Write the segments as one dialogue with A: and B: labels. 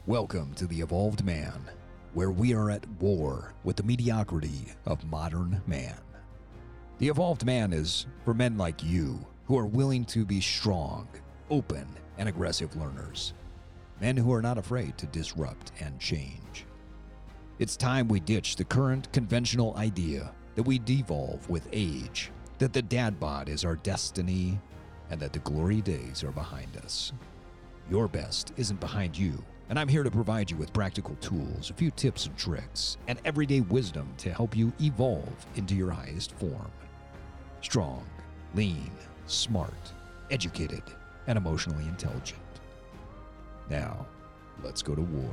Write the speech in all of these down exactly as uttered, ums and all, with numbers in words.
A: Welcome to The Evolved Man, where we are at war with the mediocrity of modern man. The Evolved Man is for men like you who are willing to be strong, open, and aggressive learners. Men who are not afraid to disrupt and change. It's time we ditch the current conventional idea that we devolve with age, that the dad bod is our destiny, and that the glory days are behind us. Your best isn't behind you, and I'm here to provide you with practical tools, a few tips and tricks, and everyday wisdom to help you evolve into your highest form. Strong, lean, smart, educated, and emotionally intelligent. Now, let's go to war.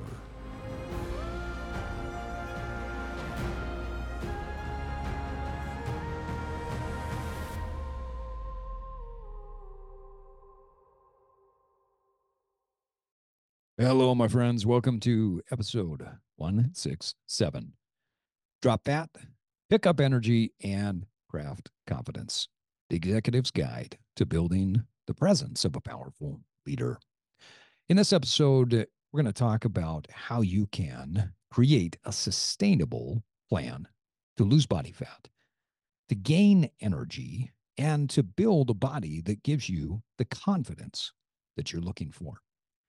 A: Hello, my friends. Welcome to episode one sixty-seven. Drop fat, pick up energy, and craft confidence. The Executive's Guide to Building the Presence of a Powerful Leader. In this episode, we're going to talk about how you can create a sustainable plan to lose body fat, to gain energy, and to build a body that gives you the confidence that you're looking for.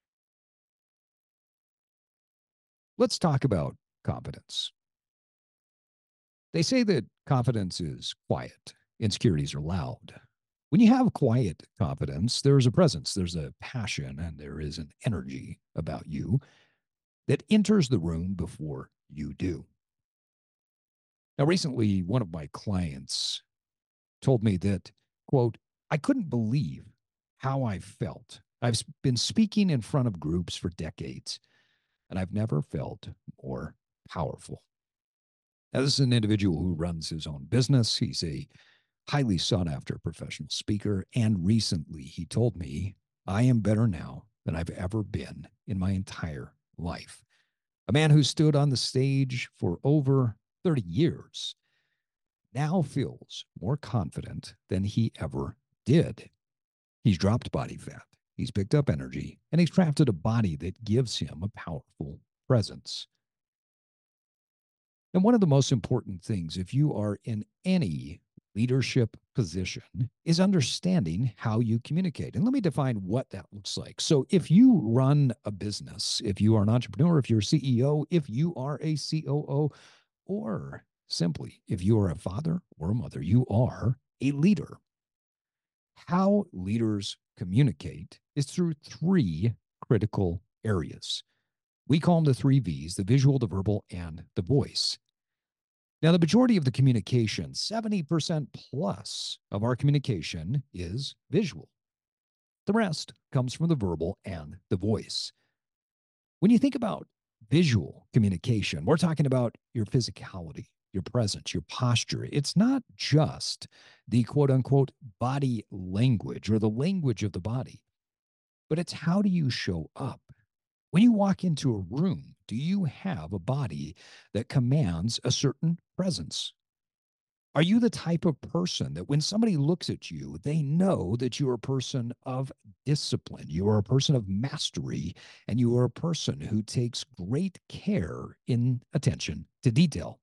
A: Let's talk about confidence. They say that confidence is quiet, insecurities are loud. When you have quiet confidence, there's a presence, there's a passion, and there is an energy about you that enters the room before you do. Now, recently, one of my clients told me that, quote, I couldn't believe how I felt. I've been speaking in front of groups for decades, and I've never felt more powerful. Now, this is an individual who runs his own business. He's a highly sought after professional speaker. And recently he told me, I am better now than I've ever been in my entire life. A man who stood on the stage for over thirty years now feels more confident than he ever did. He's dropped body fat. He's picked up energy, and he's crafted a body that gives him a powerful presence. And one of the most important things, if you are in any leadership position, is understanding how you communicate. And let me define what that looks like. So if you run a business, if you are an entrepreneur, if you're a C E O, if you are a C O O, or simply if you are a father or a mother, you are a leader. How leaders communicate is through three critical areas. We call them the three V's, the visual, the verbal, and the voice. Now, the majority of the communication, seventy percent plus of our communication is visual. The rest comes from the verbal and the voice. When you think about visual communication, we're talking about your physicality, your presence, your posture. It's not just the quote unquote body language or the language of the body, but it's how do you show up? When you walk into a room, do you have a body that commands a certain presence? Are you the type of person that when somebody looks at you, they know that you're a person of discipline, you are a person of mastery, and you are a person who takes great care in attention to detail?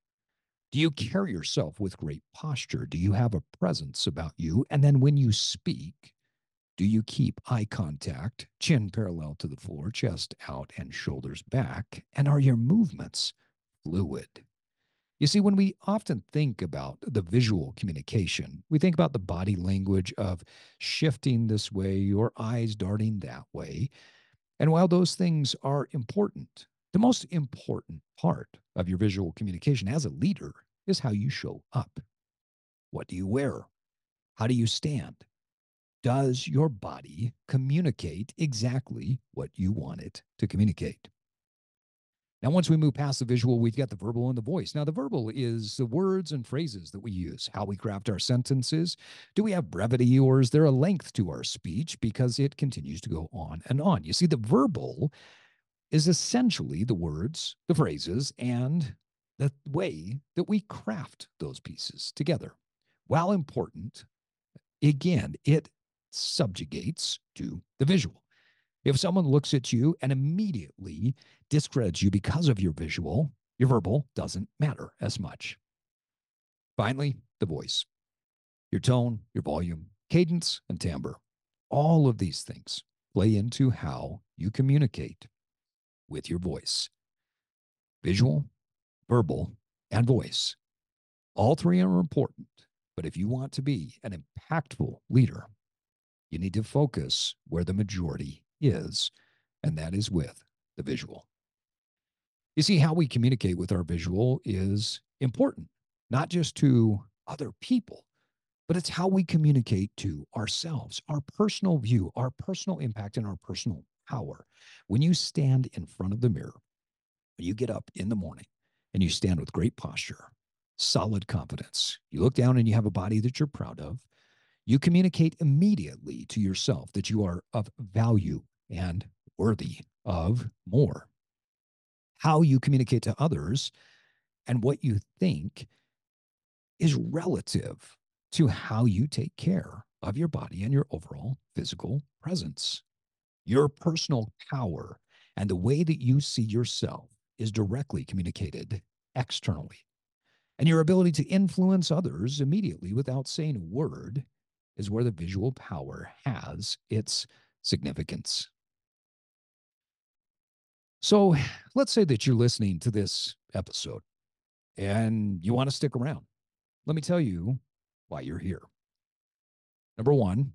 A: Do you carry yourself with great posture? Do you have a presence about you? And then when you speak, do you keep eye contact, chin parallel to the floor, chest out, and shoulders back? And are your movements fluid? You see, when we often think about the visual communication, we think about the body language of shifting this way, your eyes darting that way. And while those things are important, the most important part of your visual communication as a leader is how you show up. What do you wear? How do you stand? Does your body communicate exactly what you want it to communicate? Now, once we move past the visual, we've got the verbal and the voice. Now, the verbal is the words and phrases that we use, how we craft our sentences. Do we have brevity, or is there a length to our speech because it continues to go on and on? You see, the verbal is essentially the words, the phrases, and the way that we craft those pieces together. While important, again, it subjugates to the visual. If someone looks at you and immediately discredits you because of your visual, your verbal doesn't matter as much. Finally, the voice, your tone, your volume, cadence, and timbre. All of these things play into how you communicate with your voice. Visual, verbal, and voice. All three are important, but if you want to be an impactful leader, you need to focus where the majority is, and that is with the visual. You see, how we communicate with our visual is important, not just to other people, but it's how we communicate to ourselves, our personal view, our personal impact, and our personal power. When you stand in front of the mirror, when you get up in the morning and you stand with great posture, solid confidence, you look down and you have a body that you're proud of, you communicate immediately to yourself that you are of value and worthy of more. How you communicate to others and what you think is relative to how you take care of your body and your overall physical presence. Your personal power and the way that you see yourself is directly communicated externally. And your ability to influence others immediately without saying a word is where the visual power has its significance. So let's say that you're listening to this episode and you want to stick around. Let me tell you why you're here. Number one,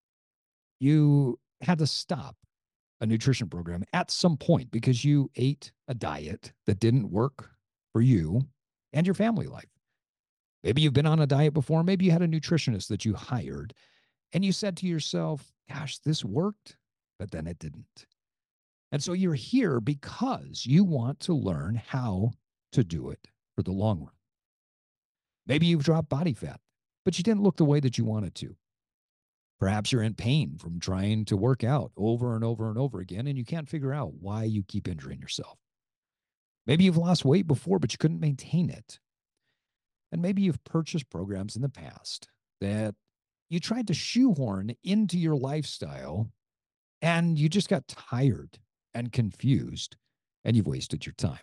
A: you had to stop a nutrition program at some point because you ate a diet that didn't work for you and your family life. Maybe you've been on a diet before. Maybe you had a nutritionist that you hired and you said to yourself, gosh, this worked, but then it didn't. And so you're here because you want to learn how to do it for the long run. Maybe you've dropped body fat, but you didn't look the way that you wanted to. Perhaps you're in pain from trying to work out over and over and over again, and you can't figure out why you keep injuring yourself. Maybe you've lost weight before, but you couldn't maintain it. And maybe you've purchased programs in the past that you tried to shoehorn into your lifestyle, and you just got tired and confused, and you've wasted your time.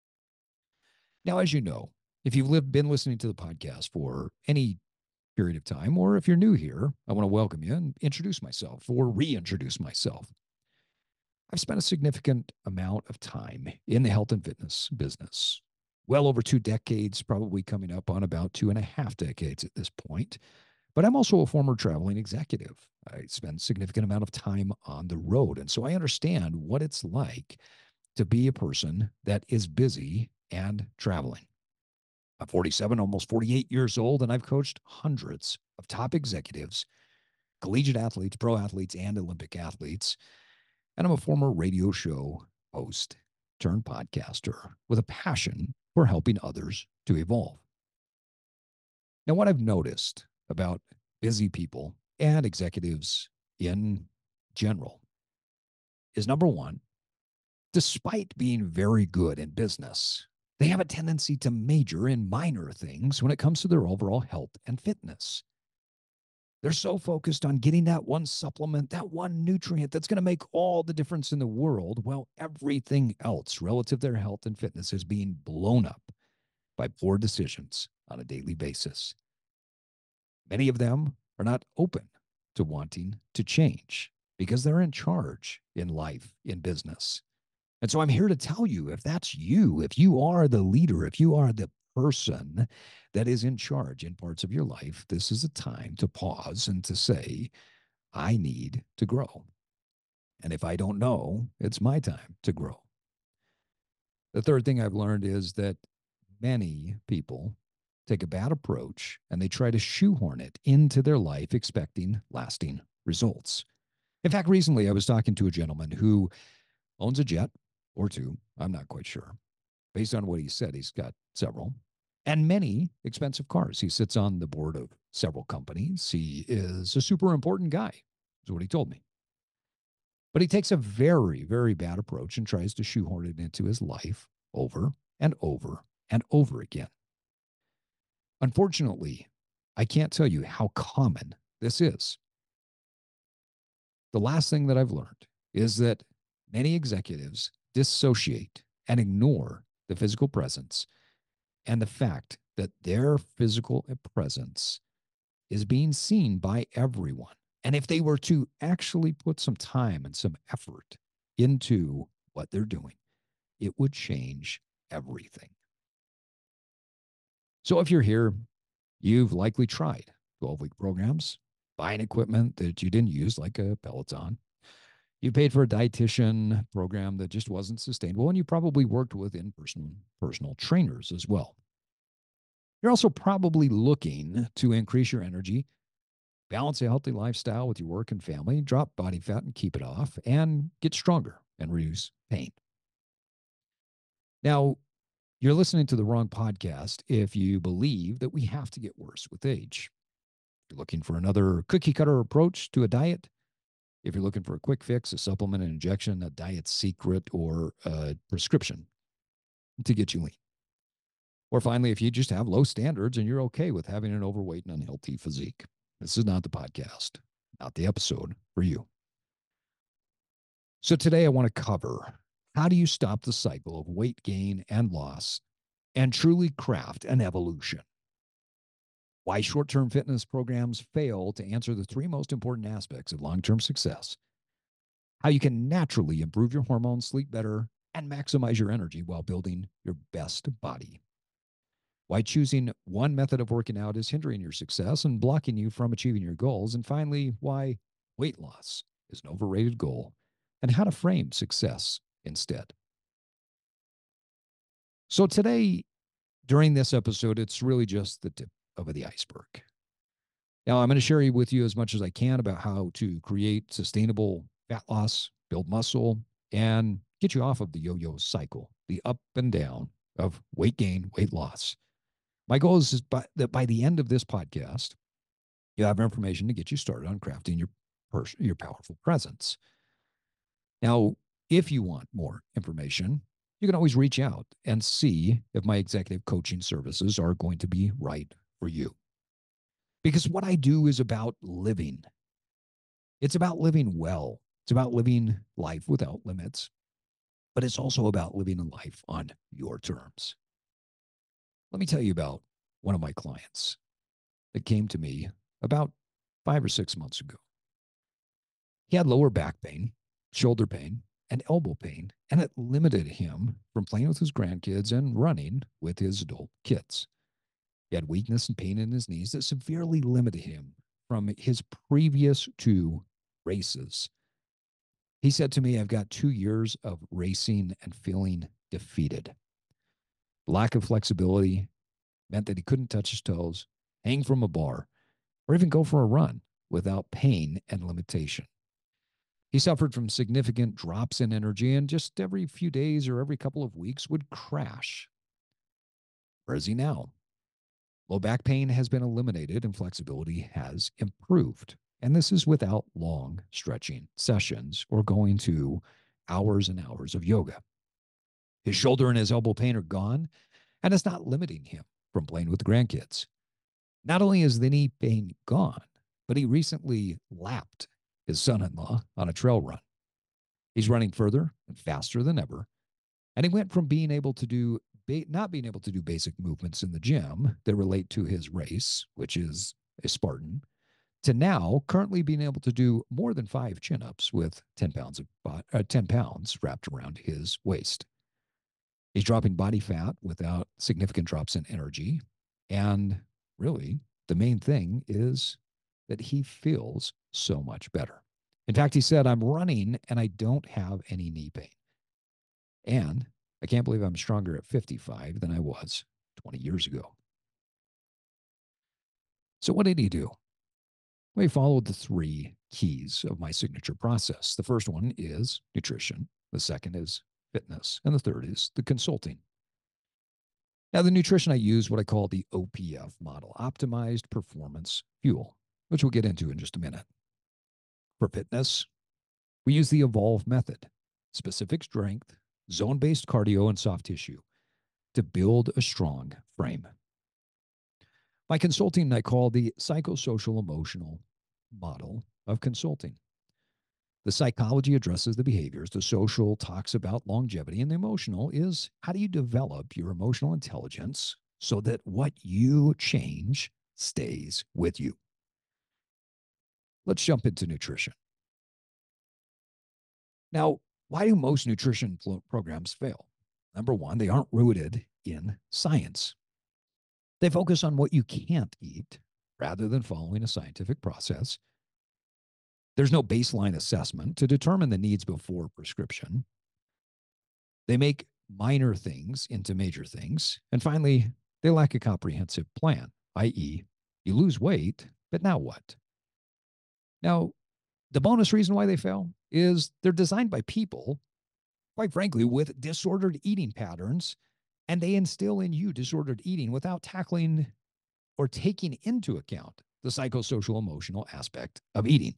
A: Now, as you know, if you've lived, been listening to the podcast for any period of time, or if you're new here, I want to welcome you and introduce myself or reintroduce myself. I've spent a significant amount of time in the health and fitness business, well over two decades, probably coming up on about two and a half decades at this point. But I'm also a former traveling executive. I spend a significant amount of time on the road. And so I understand what it's like to be a person that is busy and traveling. I'm forty-seven, almost forty-eight years old, and I've coached hundreds of top executives, collegiate athletes, pro athletes, and Olympic athletes. And I'm a former radio show host turned podcaster with a passion for helping others to evolve. Now, what I've noticed about busy people and executives in general is, number one, despite being very good in business, they have a tendency to major in minor things when it comes to their overall health and fitness. They're so focused on getting that one supplement, that one nutrient that's going to make all the difference in the world, while everything else relative to their health and fitness is being blown up by poor decisions on a daily basis. Many of them are not open to wanting to change because they're in charge in life, in business. And so I'm here to tell you, if that's you, if you are the leader, if you are the person that is in charge in parts of your life, this is a time to pause and to say, I need to grow. And if I don't know, it's my time to grow. The third thing I've learned is that many people take a bad approach and they try to shoehorn it into their life, expecting lasting results. In fact, recently I was talking to a gentleman who owns a jet or two. I'm not quite sure. Based on what he said, he's got several and many expensive cars. He sits on the board of several companies. He is a super important guy, is what he told me. But he takes a very, very bad approach and tries to shoehorn it into his life over and over and over again. Unfortunately, I can't tell you how common this is. The last thing that I've learned is that many executives dissociate and ignore the physical presence and the fact that their physical presence is being seen by everyone. And if they were to actually put some time and some effort into what they're doing, it would change everything. So if you're here, you've likely tried twelve week programs, buying equipment that you didn't use, like a Peloton. You paid for a dietitian program that just wasn't sustainable, and you probably worked with in-person personal trainers as well. You're also probably looking to increase your energy, balance a healthy lifestyle with your work and family, drop body fat and keep it off, and get stronger and reduce pain. Now, you're listening to the wrong podcast if you believe that we have to get worse with age. If you're looking for another cookie cutter approach to a diet, if you're looking for a quick fix, a supplement, an injection, a diet secret, or a prescription to get you lean. Or finally, if you just have low standards and you're okay with having an overweight and unhealthy physique, this is not the podcast, not the episode for you. So today I want to cover, how do you stop the cycle of weight gain and loss and truly craft an evolution? Why short-term fitness programs fail to answer the three most important aspects of long-term success. How you can naturally improve your hormones, sleep better, and maximize your energy while building your best body. Why choosing one method of working out is hindering your success and blocking you from achieving your goals. And finally, why weight loss is an overrated goal and how to frame success instead. So today, during this episode, it's really just the tip of the iceberg. Now, I'm going to share with you as much as I can about how to create sustainable fat loss, build muscle, and get you off of the yo-yo cycle, the up and down of weight gain, weight loss. My goal is by, that by the end of this podcast, you have information to get you started on crafting your, pers- your powerful presence. Now, if you want more information, you can always reach out and see if my executive coaching services are going to be right for you. Because what I do is about living. It's about living well. It's about living life without limits, but it's also about living a life on your terms. Let me tell you about one of my clients that came to me about five or six months ago. He had lower back pain, shoulder pain, and elbow pain, and it limited him from playing with his grandkids and running with his adult kids. He had weakness and pain in his knees that severely limited him from his previous two races. He said to me, I've got two years of racing and feeling defeated. Lack of flexibility meant that he couldn't touch his toes, hang from a bar, or even go for a run without pain and limitation. He suffered from significant drops in energy and just every few days or every couple of weeks would crash. Where is he now? Low back pain has been eliminated and flexibility has improved. And this is without long stretching sessions or going to hours and hours of yoga. His shoulder and his elbow pain are gone, and it's not limiting him from playing with the grandkids. Not only is the knee pain gone, but he recently lapped his son-in-law on a trail run. He's running further and faster than ever, and he went from being able to do not being able to do basic movements in the gym that relate to his race, which is a Spartan, to now currently being able to do more than five chin-ups with ten pounds of uh, ten pounds wrapped around his waist. He's dropping body fat without significant drops in energy. And really, the main thing is that he feels so much better. In fact, he said, I'm running and I don't have any knee pain. And I can't believe I'm stronger at fifty-five than I was twenty years ago. So what did he do? Well, he followed the three keys of my signature process. The first one is nutrition. The second is fitness. And the third is the consulting. Now, the nutrition I use what I call the O P F model, Optimized Performance Fuel, which we'll get into in just a minute. For fitness, we use the Evolve method, specific strength, zone-based cardio, and soft tissue to build a strong frame. My consulting I call the psychosocial emotional model of consulting. The psychology addresses the behaviors, the social talks about longevity, and the emotional is how do you develop your emotional intelligence so that what you change stays with you. Let's jump into nutrition. Now, why do most nutrition programs fail? Number one, they aren't rooted in science. They focus on what you can't eat rather than following a scientific process. There's no baseline assessment to determine the needs before prescription. They make minor things into major things. And finally, they lack a comprehensive plan, that is, you lose weight, but now what? Now, the bonus reason why they fail is they're designed by people, quite frankly, with disordered eating patterns, and they instill in you disordered eating without tackling or taking into account the psychosocial emotional aspect of eating.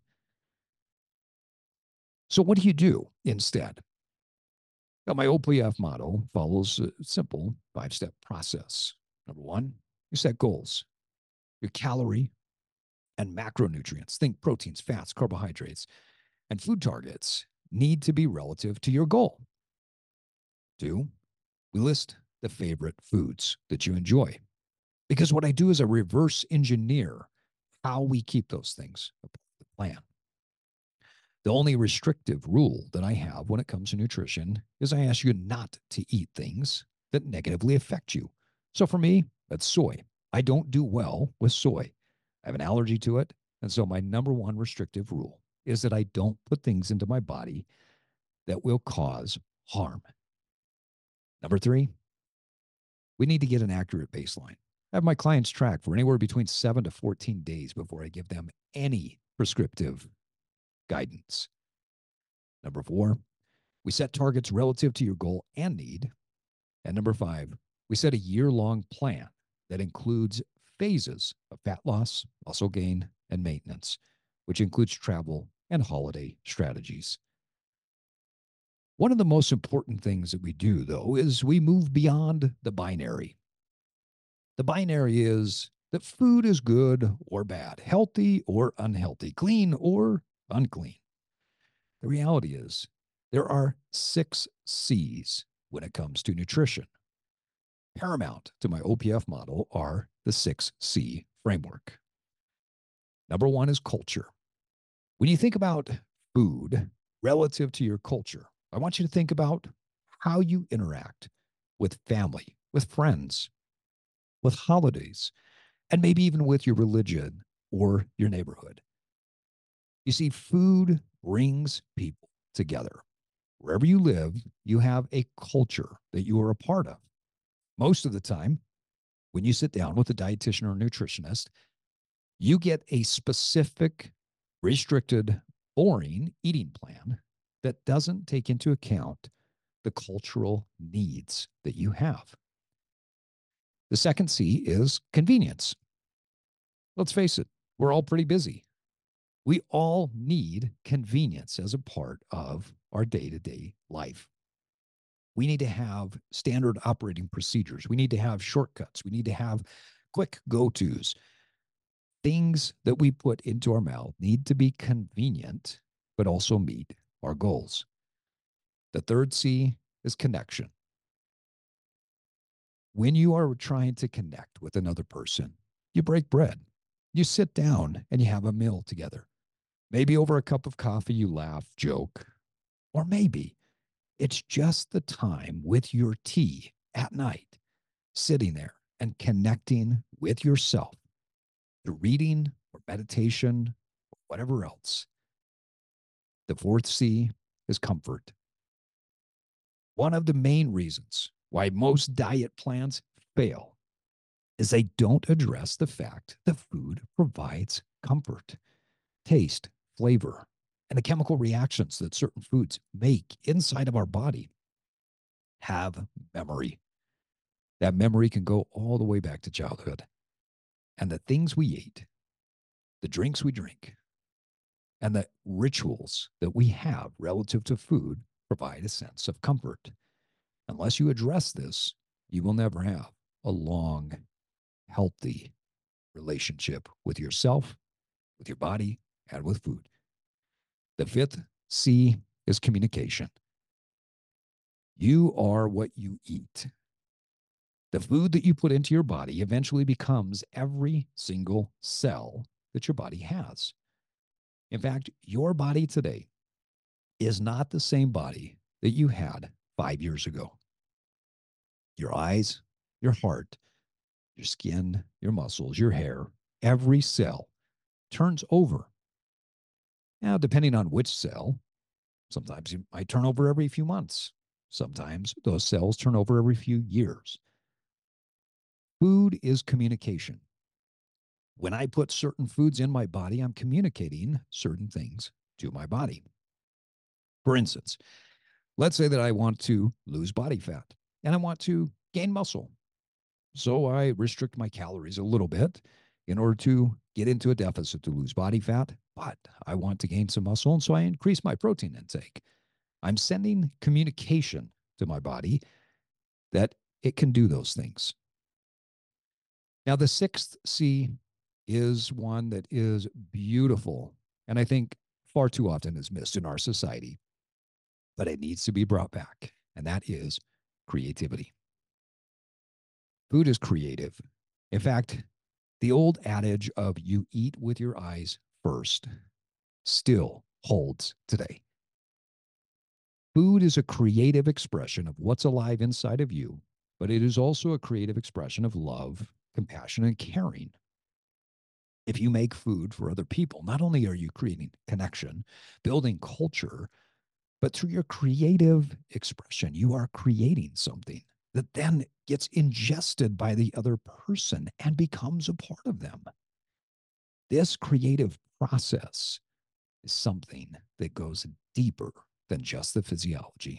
A: So what do you do instead? Now, my O P F model follows a simple five-step process. Number one, you set goals. Your calorie and macronutrients, think proteins, fats, carbohydrates, and food targets need to be relative to your goal. Two, we list the favorite foods that you enjoy. Because what I do is I reverse engineer how we keep those things a part of the plan. The only restrictive rule that I have when it comes to nutrition is I ask you not to eat things that negatively affect you. So for me, that's soy. I don't do well with soy. I have an allergy to it. And so my number one restrictive rule is that I don't put things into my body that will cause harm. Number three, we need to get an accurate baseline. I have my clients track for anywhere between seven to fourteen days before I give them any prescriptive guidance. Number four, we set targets relative to your goal and need. And number five, we set a year-long plan that includes phases of fat loss, muscle gain, and maintenance, which includes travel and holiday strategies. One of the most important things that we do, though, is we move beyond the binary. The binary is that food is good or bad, healthy or unhealthy, clean or unclean. The reality is there are six C's when it comes to nutrition. Paramount to my O P F model are the six C framework. Number one is culture. When you think about food relative to your culture, I want you to think about how you interact with family, with friends, with holidays, and maybe even with your religion or your neighborhood. You see, food brings people together. Wherever you live, you have a culture that you are a part of. Most of the time, when you sit down with a dietitian or a nutritionist, you get a specific, restricted, boring eating plan that doesn't take into account the cultural needs that you have. The second C is convenience. Let's face it, we're all pretty busy. We all need convenience as a part of our day-to-day life. We need to have standard operating procedures. We need to have shortcuts. We need to have quick go-tos. Things that we put into our mouth need to be convenient, but also meet our goals. The third C is connection. When you are trying to connect with another person, you break bread. You sit down and you have a meal together. Maybe over a cup of coffee, you laugh, joke, or maybe it's just the time with your tea at night, sitting there and connecting with yourself through reading or meditation or whatever else. The fourth C is comfort. One of the main reasons why most diet plans fail is they don't address the fact that food provides comfort, taste, flavor, and the chemical reactions that certain foods make inside of our body have memory. That memory can go all the way back to childhood. And the things we eat, the drinks we drink, and the rituals that we have relative to food provide a sense of comfort. Unless you address this, you will never have a long, healthy relationship with yourself, with your body, and with food. The fifth C is communication. You are what you eat. The food that you put into your body eventually becomes every single cell that your body has. In fact, your body today is not the same body that you had five years ago. Your eyes, your heart, your skin, your muscles, your hair, every cell turns over. Now, depending on which cell, sometimes it might turn over every few months. Sometimes those cells turn over every few years. Food is communication. When I put certain foods in my body, I'm communicating certain things to my body. For instance, let's say that I want to lose body fat and I want to gain muscle. So I restrict my calories a little bit in order to get into a deficit to lose body fat, but I want to gain some muscle, and so I increase my protein intake. I'm sending communication to my body that it can do those things. Now, the sixth C is one that is beautiful, and I think far too often is missed in our society, but it needs to be brought back, and that is creativity. Food is creative. In fact, the old adage of you eat with your eyes first still holds today. Food is a creative expression of what's alive inside of you, but it is also a creative expression of love, compassion, and caring. If you make food for other people, not only are you creating connection, building culture, but through your creative expression, you are creating something that then gets ingested by the other person and becomes a part of them. This creative process is something that goes deeper than just the physiology.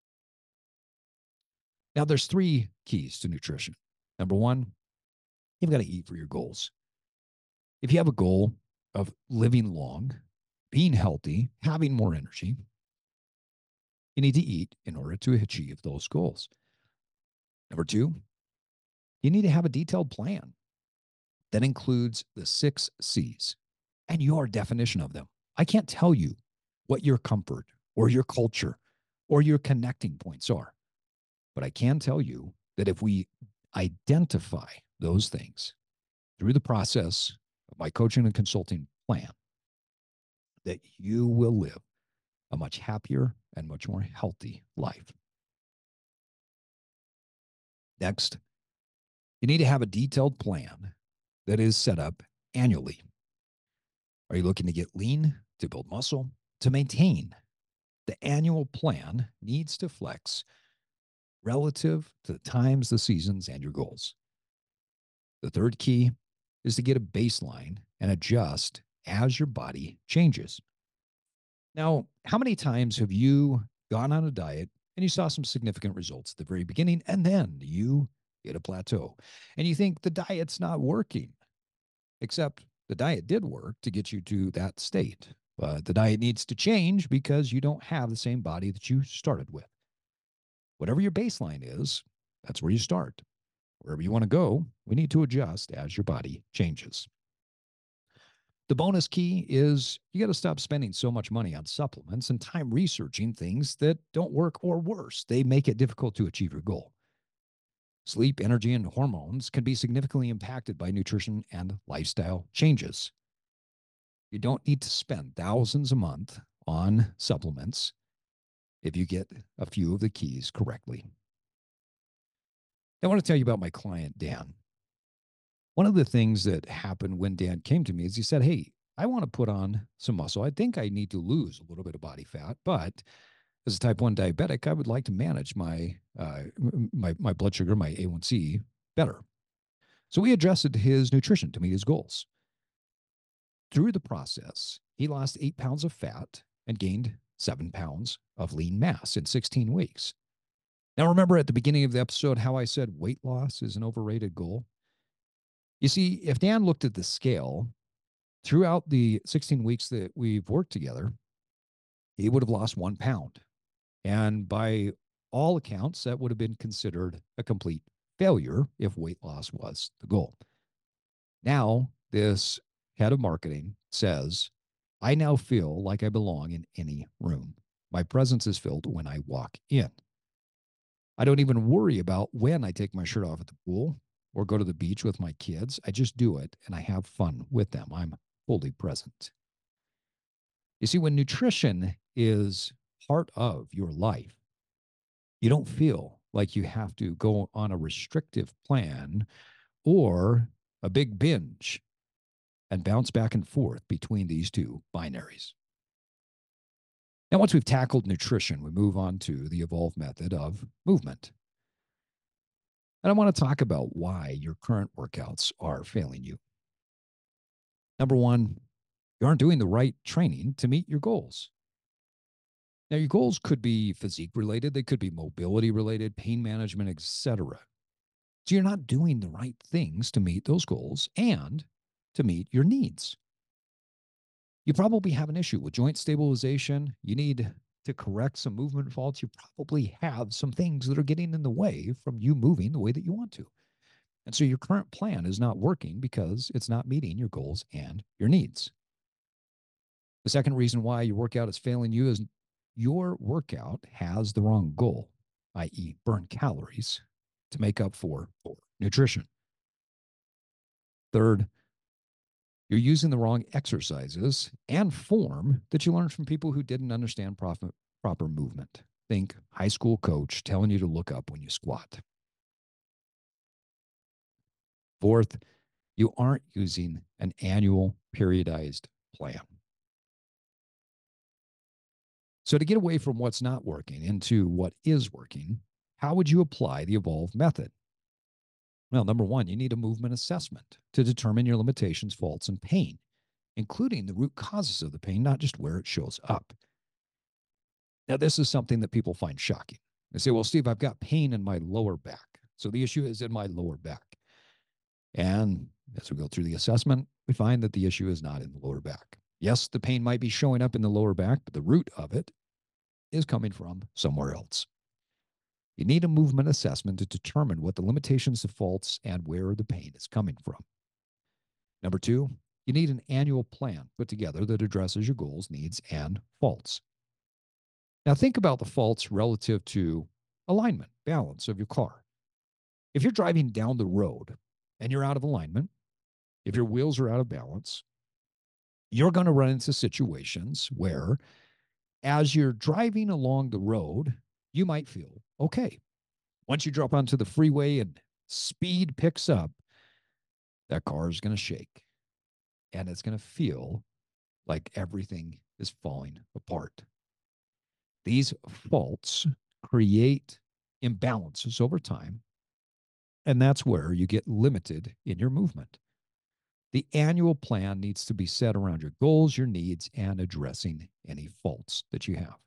A: Now, there's three keys to nutrition. Number one, you've got to eat for your goals. If you have a goal of living long, being healthy, having more energy, you need to eat in order to achieve those goals. Number two, you need to have a detailed plan that includes the six C's and your definition of them. I can't tell you what your comfort or your culture or your connecting points are, but I can tell you that if we identify those things through the process of my coaching and consulting plan, that you will live a much happier and much more healthy life. Next, you need to have a detailed plan that is set up annually. Are you looking to get lean, to build muscle, to maintain? The annual plan needs to flex relative to the times, the seasons, and your goals. The third key is to get a baseline and adjust as your body changes. Now, how many times have you gone on a diet and you saw some significant results at the very beginning, and then you hit a plateau and you think the diet's not working, except the diet did work to get you to that state. But the diet needs to change because you don't have the same body that you started with. Whatever your baseline is, that's where you start. Wherever you want to go, we need to adjust as your body changes. The bonus key is you got to stop spending so much money on supplements and time researching things that don't work, or worse, they make it difficult to achieve your goal. Sleep, energy, and hormones can be significantly impacted by nutrition and lifestyle changes. You don't need to spend thousands a month on supplements if you get a few of the keys correctly. I want to tell you about my client, Dan. One of the things that happened when Dan came to me is he said, hey, I want to put on some muscle. I think I need to lose a little bit of body fat, but as a type one diabetic, I would like to manage my, uh, my, my blood sugar, my A one C better. So we adjusted his nutrition to meet his goals. Through the process, he lost eight pounds of fat and gained seven pounds of lean mass in sixteen weeks. Now, remember at the beginning of the episode how I said weight loss is an overrated goal? You see, if Dan looked at the scale throughout the sixteen weeks that we've worked together, he would have lost one pound. And by all accounts, that would have been considered a complete failure if weight loss was the goal. Now, this head of marketing says I now feel like I belong in any room. My presence is filled when I walk in. I don't even worry about when I take my shirt off at the pool or go to the beach with my kids. I just do it and I have fun with them. I'm fully present. You see, when nutrition is part of your life, you don't feel like you have to go on a restrictive plan or a big binge and bounce back and forth between these two binaries. Now, once we've tackled nutrition, we move on to the evolved method of movement. And I want to talk about why your current workouts are failing you. Number one, you aren't doing the right training to meet your goals. Now, your goals could be physique related, they could be mobility related, pain management, et cetera. So you're not doing the right things to meet those goals and to meet your needs. You probably have an issue with joint stabilization. You need to correct some movement faults. You probably have some things that are getting in the way from you moving the way that you want to. And so your current plan is not working because it's not meeting your goals and your needs. The second reason why your workout is failing you is your workout has the wrong goal, that is, burn calories to make up for poor nutrition. Third, you're using the wrong exercises and form that you learned from people who didn't understand proper, proper movement. Think high school coach telling you to look up when you squat. Fourth, you aren't using an annual periodized plan. So to get away from what's not working into what is working, how would you apply the evolved method? Well, number one, you need a movement assessment to determine your limitations, faults, and pain, including the root causes of the pain, not just where it shows up. Now, this is something that people find shocking. They say, well, Steve, I've got pain in my lower back. So the issue is in my lower back. And as we go through the assessment, we find that the issue is not in the lower back. Yes, the pain might be showing up in the lower back, but the root of it is coming from somewhere else. You need a movement assessment to determine what the limitations, the faults, and where the pain is coming from. Number two, you need an annual plan put together that addresses your goals, needs, and faults. Now, think about the faults relative to alignment, balance of your car. If you're driving down the road and you're out of alignment, if your wheels are out of balance, you're going to run into situations where, as you're driving along the road, you might feel okay. Once you drop onto the freeway and speed picks up, that car is going to shake and it's going to feel like everything is falling apart. These faults create imbalances over time, and that's where you get limited in your movement. The annual plan needs to be set around your goals, your needs, and addressing any faults that you have.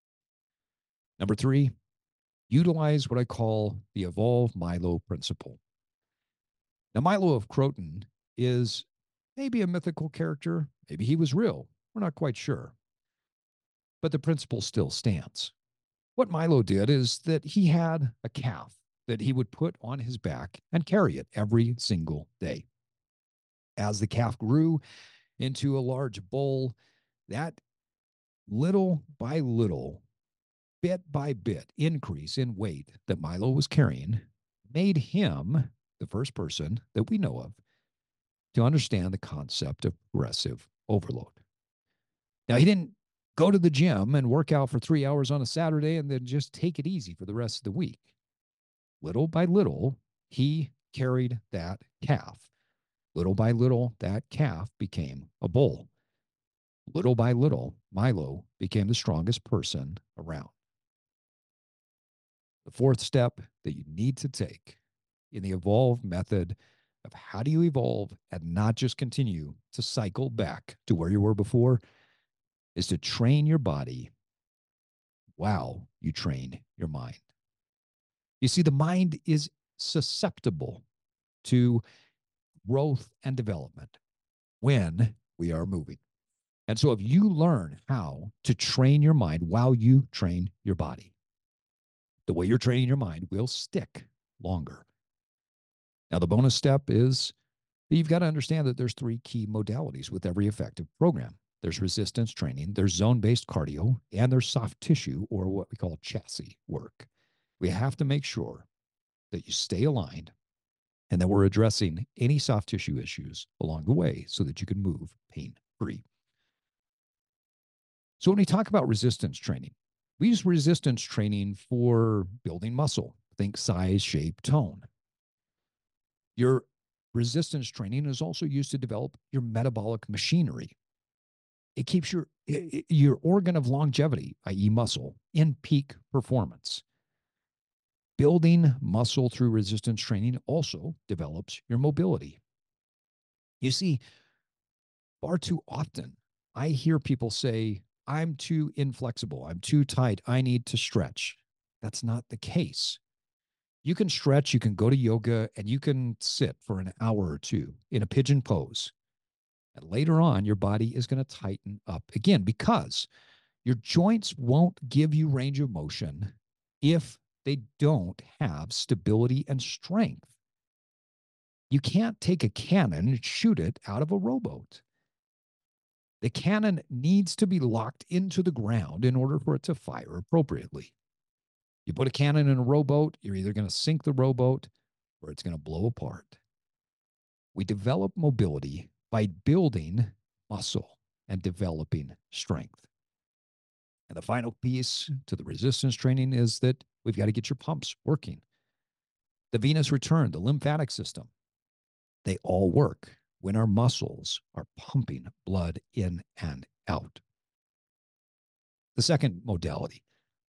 A: Number three, utilize what I call the Evolve Milo principle. Now, Milo of Croton is maybe a mythical character. Maybe he was real. We're not quite sure. But the principle still stands. What Milo did is that he had a calf that he would put on his back and carry it every single day. As the calf grew into a large bull, that little by little, bit by bit increase in weight that Milo was carrying made him the first person that we know of to understand the concept of progressive overload. Now, he didn't go to the gym and work out for three hours on a Saturday and then just take it easy for the rest of the week. Little by little, he carried that calf. Little by little, that calf became a bull. Little by little, Milo became the strongest person around. The fourth step that you need to take in the evolve method of how do you evolve and not just continue to cycle back to where you were before is to train your body while you train your mind. You see, the mind is susceptible to growth and development when we are moving. And so if you learn how to train your mind while you train your body, the way you're training your mind will stick longer. Now, the bonus step is that you've got to understand that there's three key modalities with every effective program. there's resistance training, there's zone-based cardio, and there's soft tissue, or what we call chassis work. We have to make sure that you stay aligned and that we're addressing any soft tissue issues along the way so that you can move pain-free. So when we talk about resistance training, we use resistance training for building muscle. Think size, shape, tone. Your resistance training is also used to develop your metabolic machinery. It keeps your, your organ of longevity, that is muscle, in peak performance. Building muscle through resistance training also develops your mobility. You see, far too often, I hear people say, I'm too inflexible, I'm too tight, I need to stretch. That's not the case. You can stretch, you can go to yoga, and you can sit for an hour or two in a pigeon pose. And later on, your body is going to tighten up again because your joints won't give you range of motion if they don't have stability and strength. You can't take a cannon and shoot it out of a rowboat. The cannon needs to be locked into the ground in order for it to fire appropriately. You put a cannon in a rowboat, you're either going to sink the rowboat or it's going to blow apart. We develop mobility by building muscle and developing strength. And the final piece to the resistance training is that we've got to get your pumps working. The venous return, the lymphatic system, they all work when our muscles are pumping blood in and out. The second modality,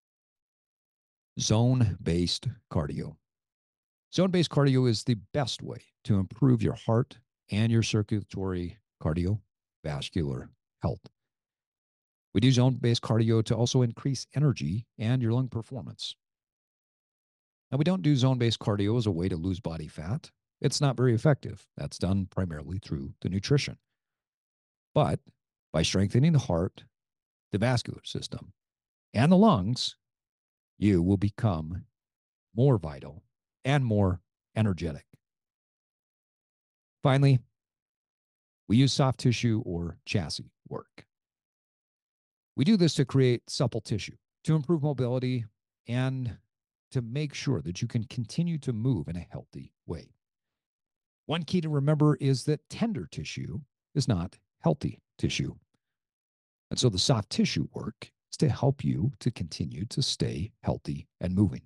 A: zone-based cardio. Zone-based cardio is the best way to improve your heart and your circulatory cardiovascular health. We do zone-based cardio to also increase energy and your lung performance. Now, we don't do zone-based cardio as a way to lose body fat. It's not very effective. That's done primarily through the nutrition. But by strengthening the heart, the vascular system, and the lungs, you will become more vital and more energetic. Finally, we use soft tissue or chassis work. We do this to create supple tissue, to improve mobility, and to make sure that you can continue to move in a healthy way. One key to remember is that tender tissue is not healthy tissue. And so the soft tissue work is to help you to continue to stay healthy and moving.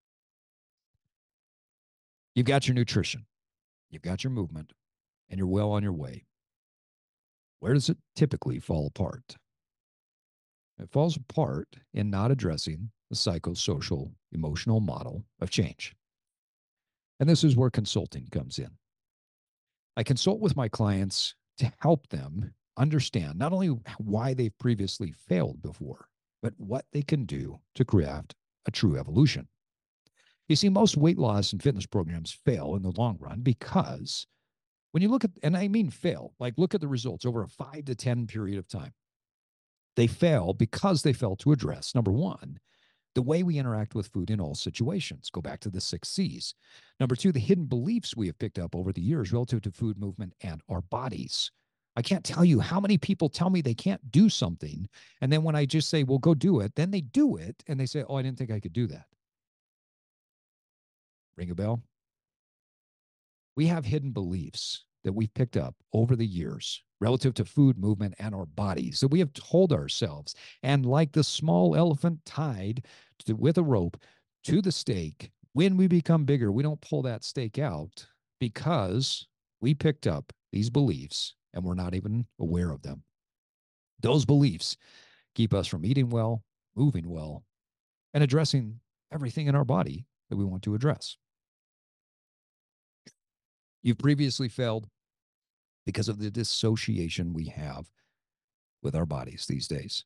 A: You've got your nutrition, you've got your movement, and you're well on your way. Where does it typically fall apart? It falls apart in not addressing the psychosocial emotional model of change. And this is where consulting comes in. I consult with my clients to help them understand not only why they've previously failed before, but what they can do to craft a true evolution. You see, most weight loss and fitness programs fail in the long run because when you look at, and I mean fail, like look at the results over a five to ten period of time. They fail because they fail to address, number one, the way we interact with food in all situations. Go back to the six C's. Number two, the hidden beliefs we have picked up over the years relative to food, movement, and our bodies. I can't tell you how many people tell me they can't do something. And then when I just say, well, go do it, then they do it. And they say, oh, I didn't think I could do that. Ring a bell? We have hidden beliefs that we've picked up over the years relative to food, movement, and our bodies that we have told ourselves. And like the small elephant tied to, with a rope to the stake, when we become bigger, we don't pull that stake out because we picked up these beliefs and we're not even aware of them. Those beliefs keep us from eating well, moving well, and addressing everything in our body that we want to address. You've previously failed because of the dissociation we have with our bodies these days.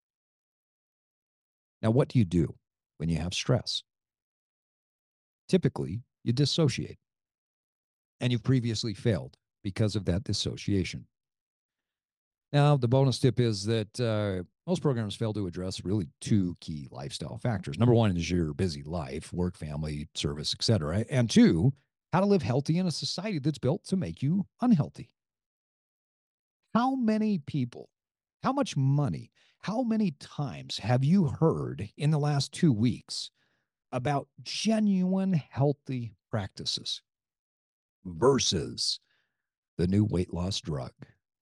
A: Now, what do you do when you have stress? Typically, you dissociate. And you've previously failed because of that dissociation. Now, the bonus tip is that uh, most programs fail to address really two key lifestyle factors. Number one is your busy life, work, family, service, et cetera. And two, how to live healthy in a society that's built to make you unhealthy. How many people How much money, how many times have you heard in the last two weeks about genuine healthy practices versus the new weight loss drug?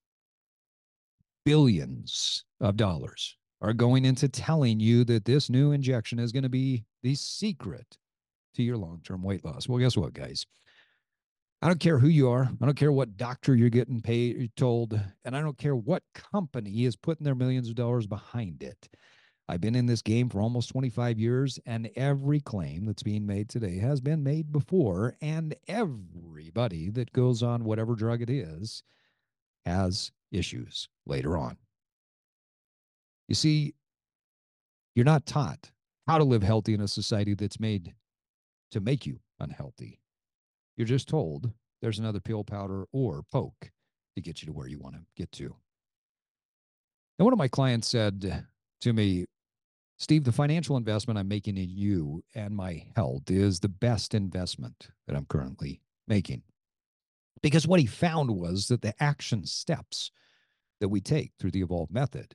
A: Billions of dollars are going into telling you that this new injection is going to be the secret to your long-term weight loss. Well, guess what, guys? I don't care who you are. I don't care what doctor you're getting paid, told, and I don't care what company is putting their millions of dollars behind it. I've been in this game for almost twenty-five years, and every claim that's being made today has been made before, and everybody that goes on whatever drug it is has issues later on. You see, you're not taught how to live healthy in a society that's made to make you unhealthy. You're just told there's another pill, powder, or poke to get you to where you want to get to. And one of my clients said to me, Steve, the financial investment I'm making in you and my health is the best investment that I'm currently making. Because what he found was that the action steps that we take through the Evolve method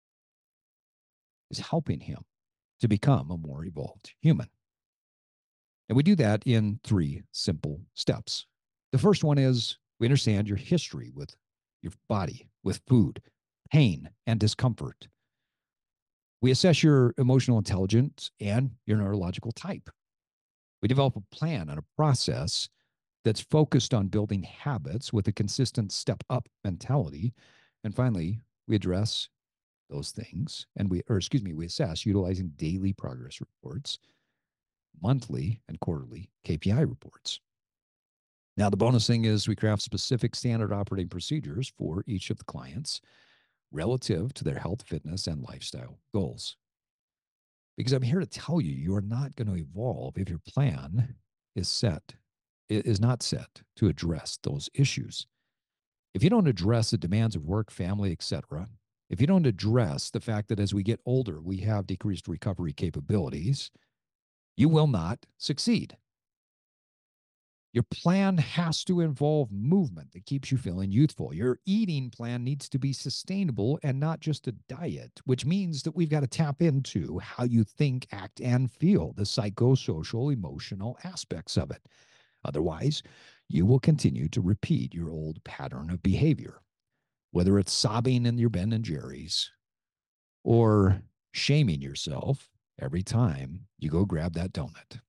A: is helping him to become a more evolved human. And we do that in three simple steps. The first one is we understand your history with your body, with food, pain, and discomfort. We assess your emotional intelligence and your neurological type. We develop a plan and a process that's focused on building habits with a consistent step up mentality. And finally, we address those things and we, or excuse me, we assess utilizing daily progress reports, monthly and quarterly K P I reports. Now, the bonus thing is we craft specific standard operating procedures for each of the clients relative to their health, fitness, and lifestyle goals. Because I'm here to tell you, you are not going to evolve if your plan is set, is not set to address those issues. If you don't address the demands of work, family, et cetera, if you don't address the fact that as we get older, we have decreased recovery capabilities, you will not succeed. Your plan has to involve movement that keeps you feeling youthful. Your eating plan needs to be sustainable and not just a diet, which means that we've got to tap into how you think, act, and feel, the psychosocial, emotional aspects of it. Otherwise, you will continue to repeat your old pattern of behavior, whether it's sobbing in your Ben and Jerry's or shaming yourself every time you go grab that donut.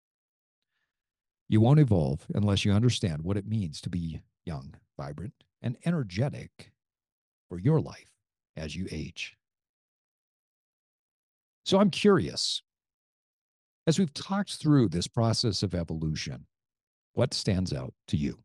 A: You won't evolve unless you understand what it means to be young, vibrant, and energetic for your life as you age. So I'm curious, as we've talked through this process of evolution, what stands out to you?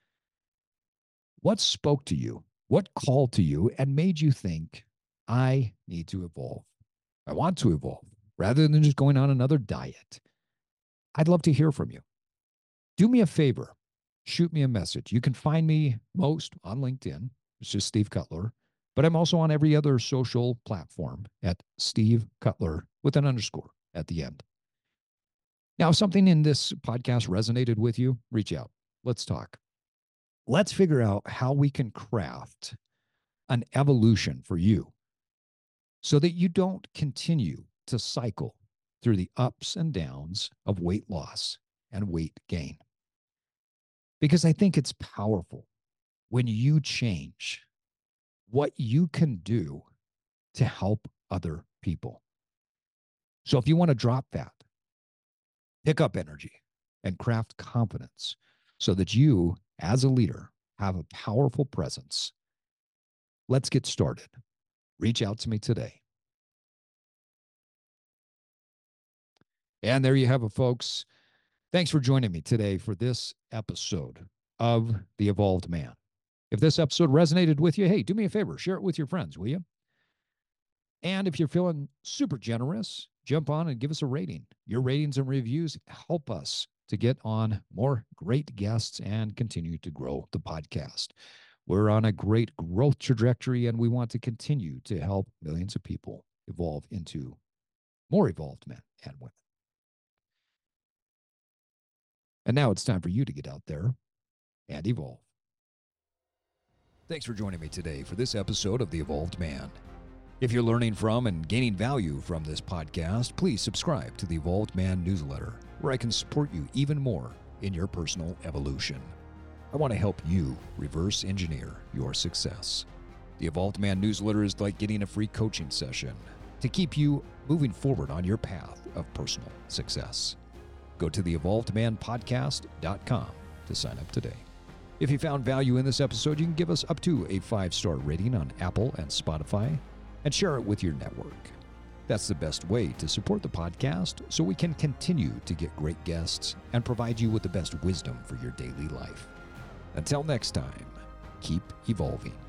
A: What spoke to you? What called to you and made you think, I need to evolve? I want to evolve rather than just going on another diet. I'd love to hear from you. Do me a favor, shoot me a message. You can find me most on LinkedIn. It's just Steve Cutler, but I'm also on every other social platform at Steve Cutler with an underscore at the end. Now, if something in this podcast resonated with you, reach out. Let's talk. Let's figure out how we can craft an evolution for you so that you don't continue to cycle through the ups and downs of weight loss and weight gain. Because I think it's powerful when you change what you can do to help other people. So if you want to drop fat, pick up energy, and craft confidence so that you, as a leader, have a powerful presence, let's get started. Reach out to me today. And there you have it, folks. Thanks for joining me today for this episode of The Evolved Man. If this episode resonated with you, hey, do me a favor, share it with your friends, will you? And if you're feeling super generous, jump on and give us a rating. Your ratings and reviews help us to get on more great guests and continue to grow the podcast. We're on a great growth trajectory, and we want to continue to help millions of people evolve into more evolved men and women. And now it's time for you to get out there and evolve. Thanks for joining me today for this episode of The Evolved Man. If you're learning from and gaining value from this podcast, please subscribe to the Evolved Man newsletter, where I can support you even more in your personal evolution. I want to help you reverse engineer your success. The Evolved Man newsletter is like getting a free coaching session to keep you moving forward on your path of personal success. Go to the evolved man podcast dot com to sign up today. If you found value in this episode, you can give us up to a five-star rating on Apple and Spotify and share it with your network. That's the best way to support the podcast so we can continue to get great guests and provide you with the best wisdom for your daily life. Until next time, keep evolving.